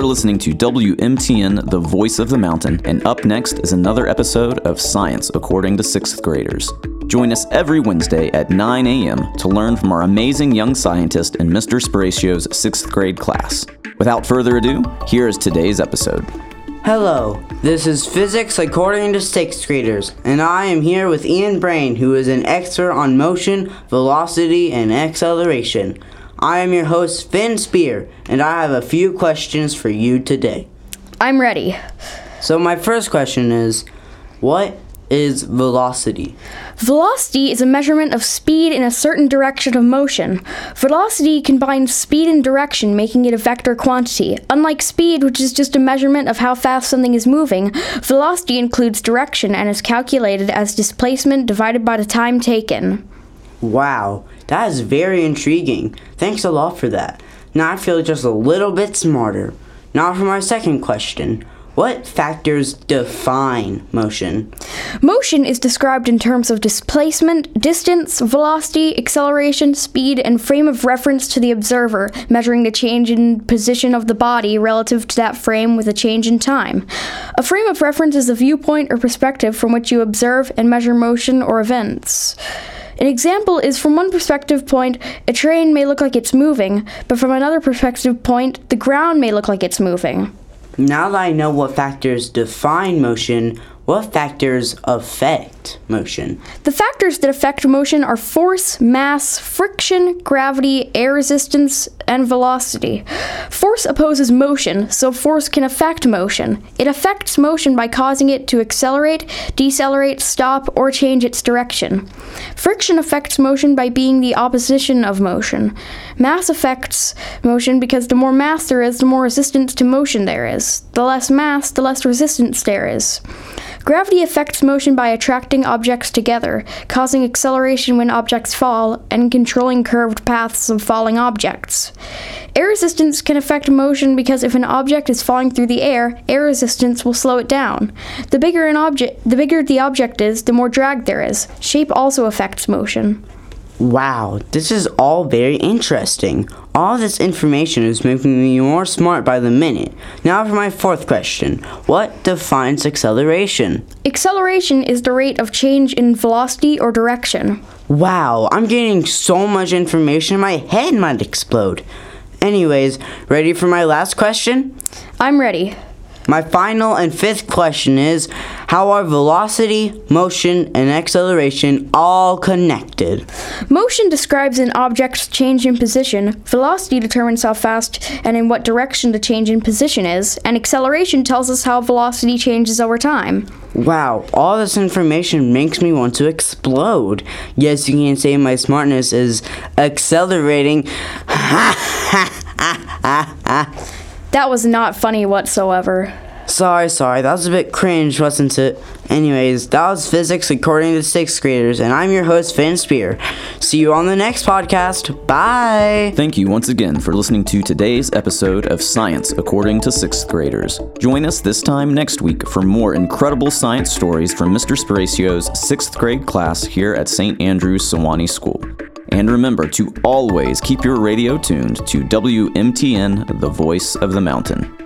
listening to WMTN, the Voice of the Mountain, and up next is another episode of Science According to 6th Graders. Join us every Wednesday at 9 a.m. to learn from our amazing young scientist in Mr. Sporacio's 6th grade class. Without further ado, here is today's episode. Hello, this is Physics According to 6th Graders, and I am here with Ian Brain, who is an expert on motion, velocity, and acceleration. I am your host, Finn Spear, and I have a few questions for you today. I'm ready. So my first question is, what is velocity? Velocity is a measurement of speed in a certain direction of motion. Velocity combines speed and direction, making it a vector quantity. Unlike speed, which is just a measurement of how fast something is moving, velocity includes direction and is calculated as displacement divided by the time taken. Wow, that is very intriguing. Thanks a lot for that. Now I feel just a little bit smarter. Now for my second question. What factors define motion? Motion is described in terms of displacement, distance, velocity, acceleration, speed, and frame of reference to the observer, measuring the change in position of the body relative to that frame with a change in time. A frame of reference is a viewpoint or perspective from which you observe and measure motion or events. An example is from one perspective point, a train may look like it's moving, but from another perspective point, the ground may look like it's moving. Now that I know what factors define motion, what factors affect motion? The factors that affect motion are force, mass, friction, gravity, air resistance, and velocity. Force opposes motion, so force can affect motion. It affects motion by causing it to accelerate, decelerate, stop, or change its direction. Friction affects motion by being the opposition of motion. Mass affects motion because the more mass there is, the more resistance to motion there is. The less mass, the less resistance there is. Gravity affects motion by attracting objects together, causing acceleration when objects fall, and controlling curved paths of falling objects. Air resistance can affect motion because if an object is falling through the air resistance will slow it down. The bigger the object is, the more drag there is. Shape also affects motion. Wow, this is all very interesting. All this information is making me more smart by the minute. Now for my fourth question. What defines acceleration? Acceleration is the rate of change in velocity or direction. Wow, I'm getting so much information my head might explode. Anyways, ready for my last question? I'm ready. My final and fifth question is, how are velocity, motion, and acceleration all connected? Motion describes an object's change in position, velocity determines how fast and in what direction the change in position is, and acceleration tells us how velocity changes over time. Wow, all this information makes me want to explode. Yes, you can say my smartness is accelerating. That was not funny whatsoever. Sorry, that was a bit cringe, wasn't it? Anyways, that was Physics According to 6th Graders, and I'm your host, Finn Spear. See you on the next podcast. Bye! Thank you once again for listening to today's episode of Science According to 6th Graders. Join us this time next week for more incredible science stories from Mr. Sporacio's 6th grade class here at St. Andrew's Sewanee School. And remember to always keep your radio tuned to WMTN, the Voice of the Mountain.